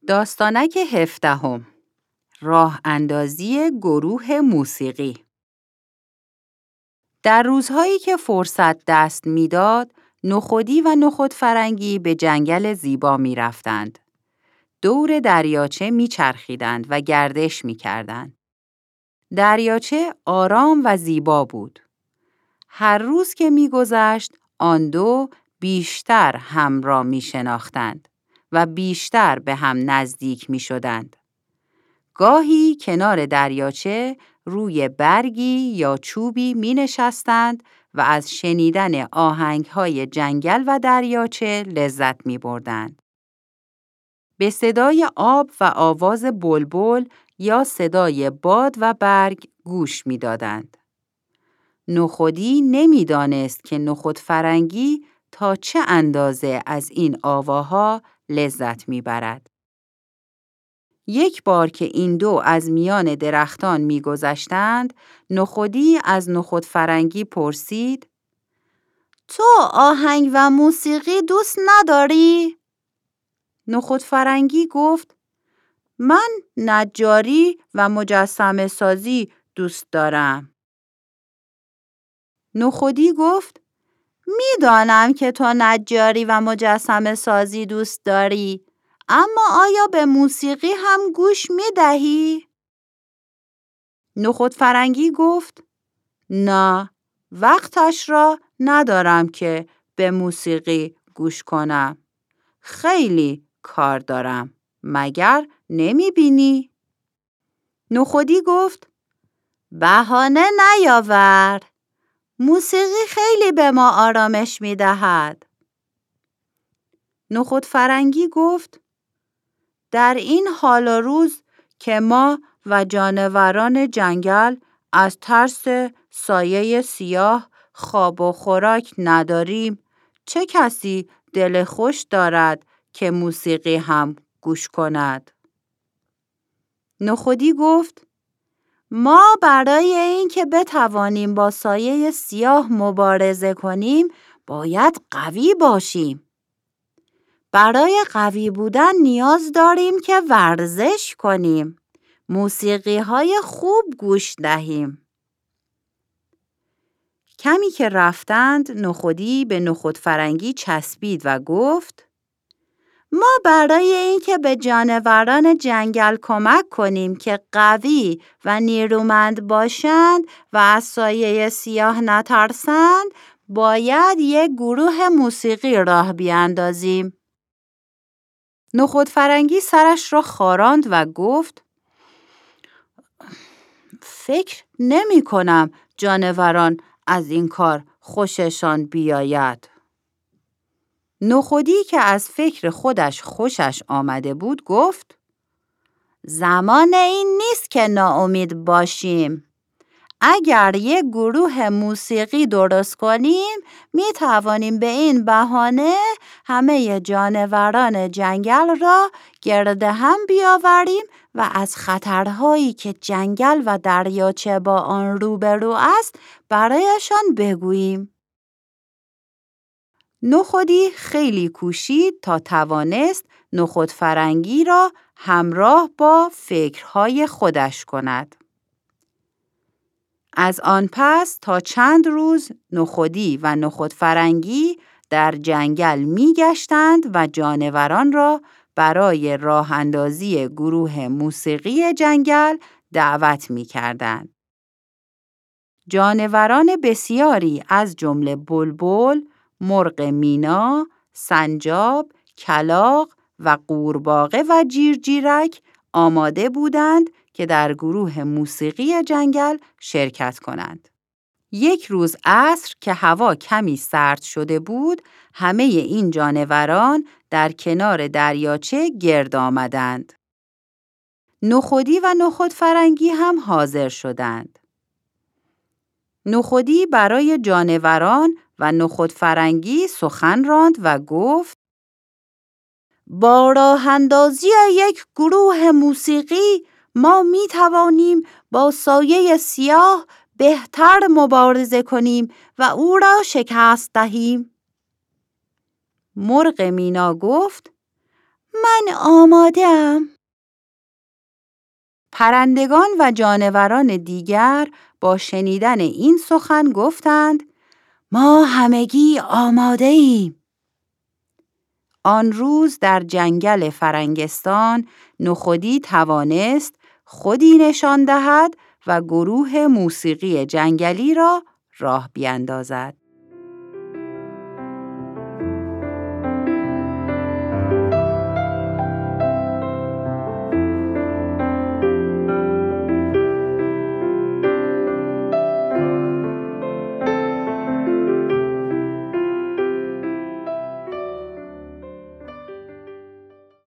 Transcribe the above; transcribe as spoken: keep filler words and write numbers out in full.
داستانک هفدهم. راه اندازی گروه موسیقی. در روزهایی که فرصت دست می‌داد، نخودی و نخودفرنگی به جنگل زیبا می رفتند. دور دریاچه می چرخیدند و گردش می کردند. دریاچه آرام و زیبا بود. هر روز که می گذشت، آن دو بیشتر هم را می شناختند و بیشتر به هم نزدیک می شدند. گاهی کنار دریاچه روی برگی یا چوبی می نشستند و از شنیدن آهنگ‌های جنگل و دریاچه لذت می بردند. به صدای آب و آواز بلبل یا صدای باد و برگ گوش می دادند. نخودی نمی دانست که نخودفرنگی تا چه اندازه از این آواها لذت می برد. یک بار که این دو از میان درختان می گذشتند، نخودی از نخودفرنگی پرسید: تو آهنگ و موسیقی دوست نداری؟ نخودفرنگی گفت: من نجاری و مجسمه سازی دوست دارم. نخودی گفت: میدانم که تو نجاری و مجسمه سازی دوست داری، اما آیا به موسیقی هم گوش می دهی؟ نخودفرنگی گفت: نه، وقتش را ندارم که به موسیقی گوش کنم. خیلی کار دارم، مگر نمی بینی؟ نخودی گفت: بهانه نیاور. موسیقی خیلی به ما آرامش می دهد. نخودفرنگی گفت: در این حال و روز که ما و جانوران جنگل از ترس سایه سیاه خواب و خوراک نداریم، چه کسی دل خوش دارد که موسیقی هم گوش کند؟ نخودی گفت: ما برای اینکه بتوانیم با سایه سیاه مبارزه کنیم، باید قوی باشیم. برای قوی بودن نیاز داریم که ورزش کنیم. موسیقی های خوب گوش دهیم. کمی که رفتند، نخودی به نخودفرنگی چسبید و گفت: ما برای اینکه به جانوران جنگل کمک کنیم که قوی و نیرومند باشند و از سایه سیاه نترسند، باید یک گروه موسیقی راه بیاندازیم. نخودفرنگی سرش را خاراند و گفت: فکر نمی کنم جانوران از این کار خوششان بیاید. نخودی که از فکر خودش خوشش آمده بود گفت: زمان این نیست که ناامید باشیم. اگر یک گروه موسیقی درست کنیم، می توانیم به این بهانه همه جانوران جنگل را گرد هم بیاوریم و از خطرهایی که جنگل و دریاچه با آن روبرو است برایشان بگوییم. نخودی خیلی کوشید تا توانست نخودفرنگی را همراه با فکرهای خودش کند. از آن پس تا چند روز نخودی و نخودفرنگی در جنگل می گشتند و جانوران را برای راه اندازی گروه موسیقی جنگل دعوت می کردند. جانوران بسیاری از جمله بلبل، مرغ مینا، سنجاب، کلاغ و قورباغه و جیرجیرک آماده بودند که در گروه موسیقی جنگل شرکت کنند. یک روز عصر که هوا کمی سرد شده بود، همه این جانوران در کنار دریاچه گرد آمدند. نخودی و نخودفرنگی هم حاضر شدند. نخودی برای جانوران و نخودفرنگی سخن راند و گفت: با راه اندازی یک گروه موسیقی ما می توانیم با سایه سیاه بهتر مبارزه کنیم و او را شکست دهیم. مرغ مینا گفت: من آماده‌ام. پرندگان و جانوران دیگر با شنیدن این سخن گفتند ما همگی آماده ایم. آن روز در جنگل فرنگستان نخودی توانست خودی نشان دهد و گروه موسیقی جنگلی را راه بیندازد.